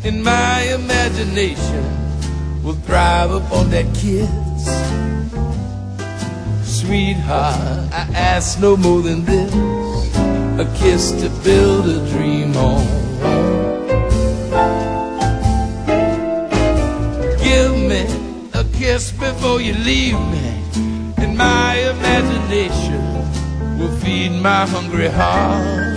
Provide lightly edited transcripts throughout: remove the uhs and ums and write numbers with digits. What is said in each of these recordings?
in my imagination will thrive upon that kiss. Sweetheart, I ask no more than this, a kiss to build a dream on. Give me a kiss before you leave me, and my imagination will feed my hungry heart.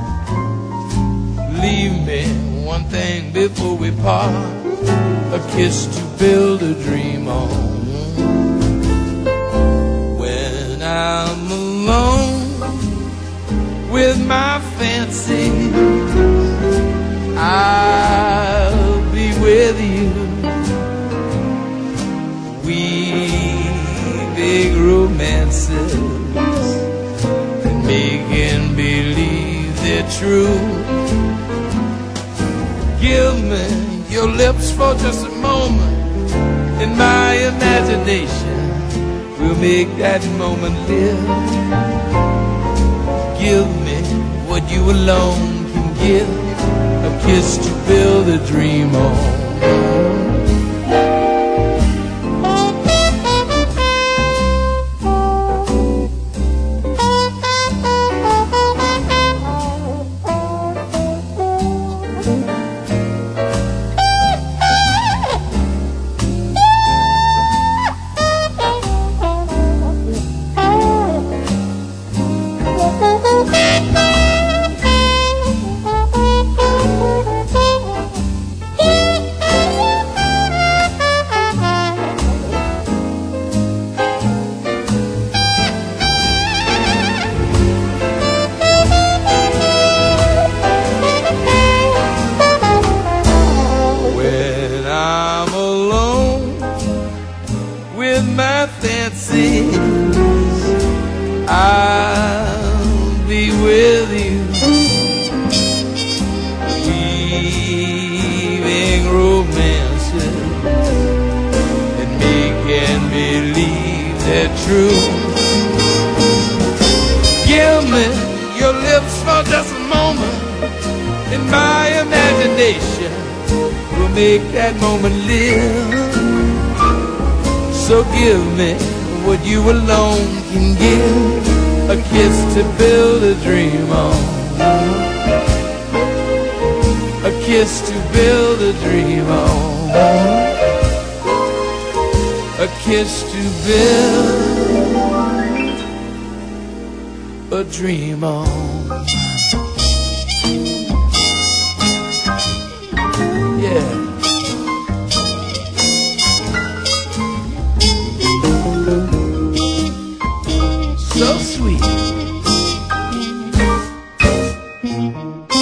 Leave me one thing before we part, a kiss to build a dream on. When I'm alone with my fancy, I'll be with you, weaving romances and making believe they're true. Give me your lips for just a moment, and my imagination will make that moment live. Give me what you alone can give, a kiss to build a dream on. With my fancies, I'll be with you, weaving romances and making believe they're true. Give me your lips for just a moment, and my imagination will make that moment live. So give me what you alone can give, a kiss to build a dream on. A kiss to build a dream on. A kiss to build a dream on. Yeah. So sweet.